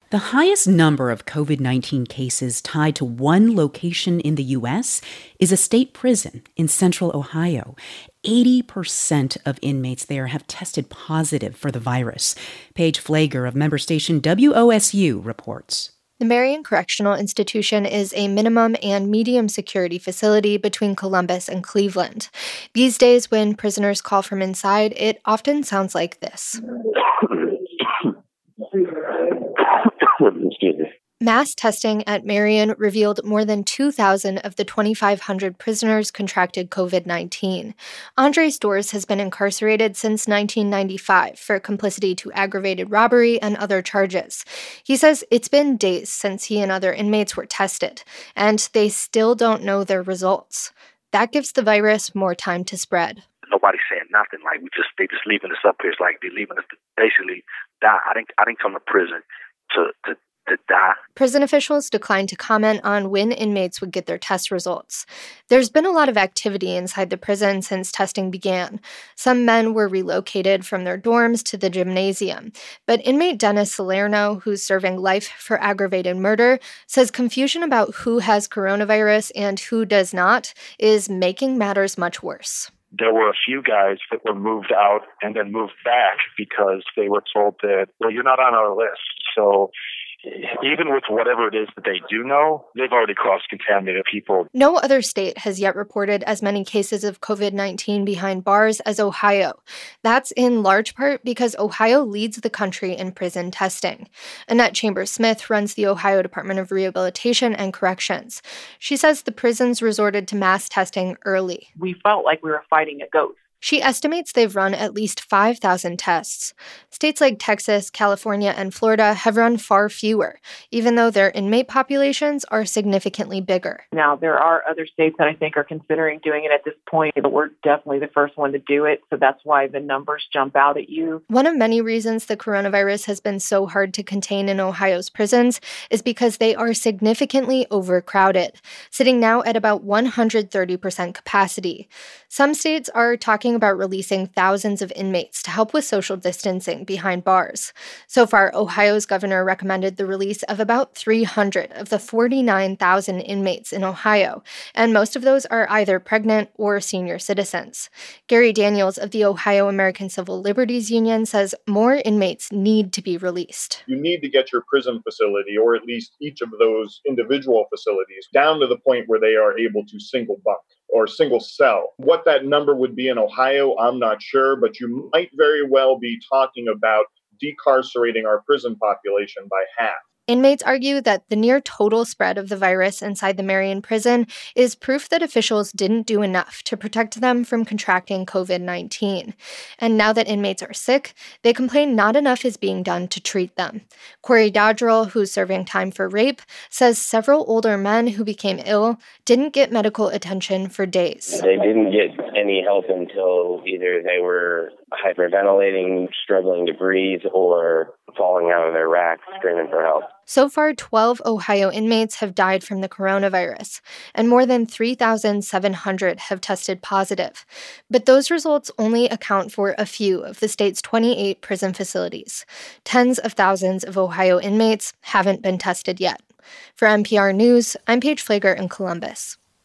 The highest number of COVID-19 cases tied to one location in the U.S. is a state prison in central Ohio. 80% of inmates there have tested positive for the virus. Paige Pfleger of member station WOSU reports. The Marion Correctional Institution is a minimum and medium security facility between Columbus and Cleveland. These days, when prisoners call from inside, it often sounds like this. Excuse me. Mass testing at Marion revealed more than 2,000 of the 2,500 prisoners contracted COVID-19. Andre Storrs has been incarcerated since 1995 for complicity to aggravated robbery and other charges. He says it's been days since he and other inmates were tested, and they still don't know their results. That gives the virus more time to spread. Nobody's saying nothing. Like they just leaving us up here. It's like they're leaving us to basically die. I didn't come to prison to die. Prison officials declined to comment on when inmates would get their test results. There's been a lot of activity inside the prison since testing began. Some men were relocated from their dorms to the gymnasium. But inmate Dennis Salerno, who's serving life for aggravated murder, says confusion about who has coronavirus and who does not is making matters much worse. There were a few guys that were moved out and then moved back because they were told that, well, you're not on our list. So even with whatever it is that they do know, they've already cross-contaminated people. No other state has yet reported as many cases of COVID-19 behind bars as Ohio. That's in large part because Ohio leads the country in prison testing. Annette Chambers-Smith runs the Ohio Department of Rehabilitation and Corrections. She says the prisons resorted to mass testing early. We felt like we were fighting a ghost. She estimates they've run at least 5,000 tests. States like Texas, California, and Florida have run far fewer, even though their inmate populations are significantly bigger. Now, there are other states that I think are considering doing it at this point, but we're definitely the first one to do it, so that's why the numbers jump out at you. One of many reasons the coronavirus has been so hard to contain in Ohio's prisons is because they are significantly overcrowded, sitting now at about 130% capacity. Some states are talking about releasing thousands of inmates to help with social distancing behind bars. So far, Ohio's governor recommended the release of about 300 of the 49,000 inmates in Ohio, and most of those are either pregnant or senior citizens. Gary Daniels of the Ohio American Civil Liberties Union says more inmates need to be released. You need to get your prison facility, or at least each of those individual facilities, down to the point where they are able to single bunk or single cell. What that number would be in Ohio, I'm not sure, but you might very well be talking about decarcerating our prison population by half. Inmates argue that the near total spread of the virus inside the Marion prison is proof that officials didn't do enough to protect them from contracting COVID-19. And now that inmates are sick, they complain not enough is being done to treat them. Corey Dodrell, who's serving time for rape, says several older men who became ill didn't get medical attention for days. They didn't get any help until either they were hyperventilating, struggling to breathe, or falling out of their racks, screaming for help. So far, 12 Ohio inmates have died from the coronavirus, and more than 3,700 have tested positive. But those results only account for a few of the state's 28 prison facilities. Tens of thousands of Ohio inmates haven't been tested yet. For NPR News, I'm Paige Pfleger in Columbus.